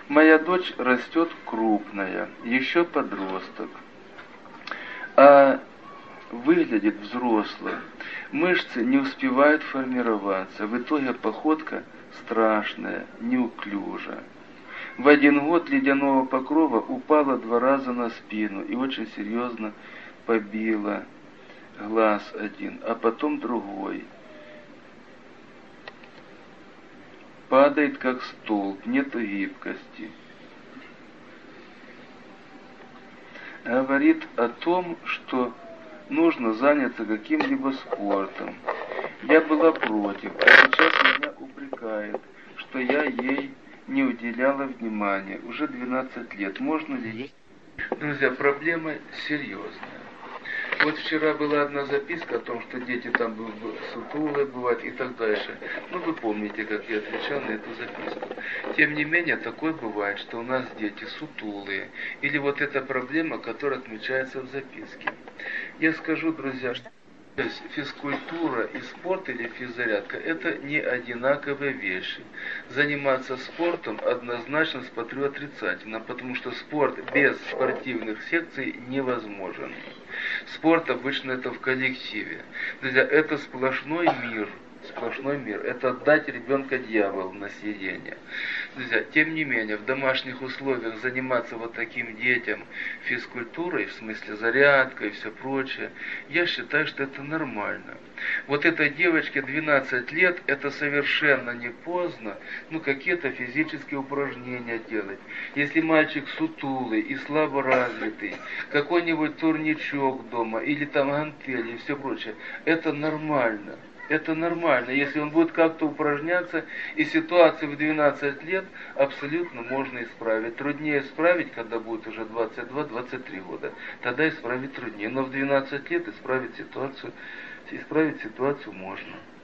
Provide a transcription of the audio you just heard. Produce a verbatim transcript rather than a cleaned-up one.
Моя дочь растет крупная, еще подросток, а выглядит взросло. Мышцы не успевают формироваться. В итоге походка страшная, неуклюжая. В один год ледяного покрова упала два раза на спину и очень серьезно побила глаз один, а потом другой. Падает как столб, нет гибкости. Говорит о том, что нужно заняться каким-либо спортом. Я была против, а сейчас меня упрекает, что я ей не уделяла внимания. Уже двенадцать лет. Можно ли? Друзья, проблема серьезная. Вот вчера была одна записка о том, что дети там сутулые бывают и так дальше. Ну, вы помните, как я отвечал на эту записку. Тем не менее, такое бывает, что у нас дети сутулые. Или вот эта проблема, которая отмечается в записке. Я скажу, друзья, что физкультура и спорт или физзарядка – это не одинаковые вещи. Заниматься спортом однозначно смотрю отрицательно, потому что спорт без спортивных секций невозможен. Спорт обычно это в коллективе. Друзья, это сплошной мир. Сплошной мир. Это отдать ребенка дьяволу на съедение. Друзья, тем не менее, в домашних условиях заниматься вот таким детям физкультурой, в смысле зарядкой и все прочее, я считаю, что это нормально. Вот этой девочке двенадцать лет, это совершенно не поздно, ну, какие-то физические упражнения делать. Если мальчик сутулый и слабо развитый, какой-нибудь турничок дома, или там гантели и все прочее, это нормально. Это нормально, если он будет как-то упражняться, и ситуацию в двенадцать лет абсолютно можно исправить. Труднее исправить, когда будет уже двадцать два — двадцать три года. Тогда исправить труднее. Но в двенадцать лет исправить ситуацию, исправить ситуацию можно.